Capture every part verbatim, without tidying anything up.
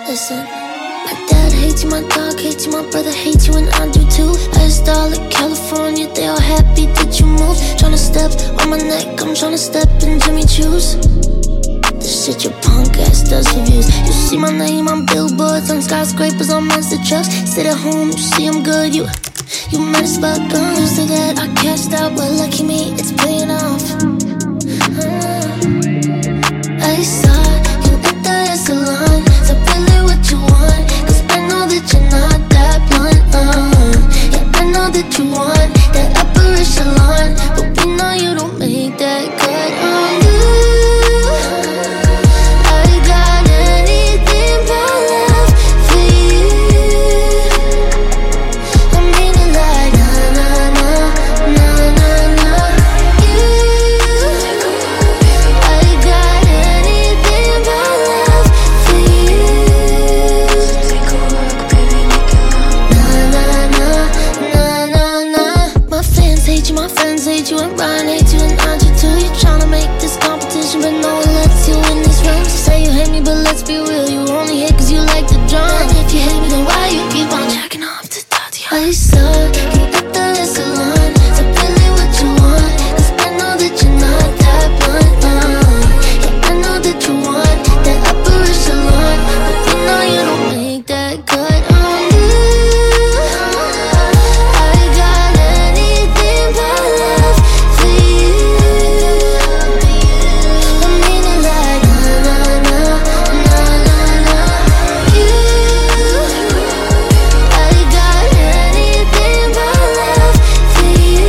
Listen, my dad hates you, my dog hates you, my brother hates you, and I do too. Last all in California, they all happy that you moved. Tryna step on my neck, I'm tryna step in Jimmy Choo's. This shit your punk ass does for views. You see my name on billboards, on skyscrapers, on monster trucks. Sit at home, you see I'm good, you You mad as fuck, I'm used to that. I cashed out, well lucky me, it's paying off. uh, I saw you at the salon, so really what you want, cause I know that you're not that blunt. uh, Yeah, I know that you want that upper echelon, but we know you don't make that good on you. I got anything but love for you. I mean it like na na na na na na. You, I got anything but love for you. Na na na na na na. My fans hate you, my friends hate you, and Ryan hates you, and I do too. You tryna make this competition, but no one lets you in these rooms. You say you hate me, but let's be real, you only hate cause you like the drum. And if you hate me, then why you keep on jacking off to Tatiana? I saw you at the salon, so really what you want, cause I know that you're not that blunt. uh, Yeah, I know that you want that upper echelon, but we know you don't make that good on you. I got anything but love for you. I mean it like na na na na na na. You, I got anything but love for you.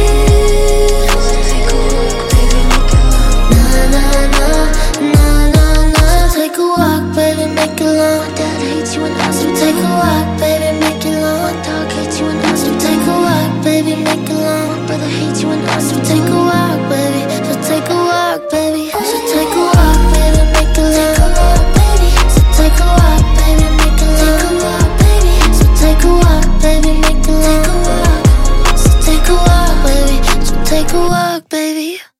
Na na na na na na. So take a walk, baby, make it long. Dad hates you and I. So take a walk, baby, make it long. Dog hates you and I. So take a walk, baby, make it long. Brother hates you and I. So take a walk, baby. So take a walk, baby. So take a walk, baby, make it long. So take a walk, baby, make it long. So take a walk, baby, make it long. So take a walk, baby. So take a walk, baby.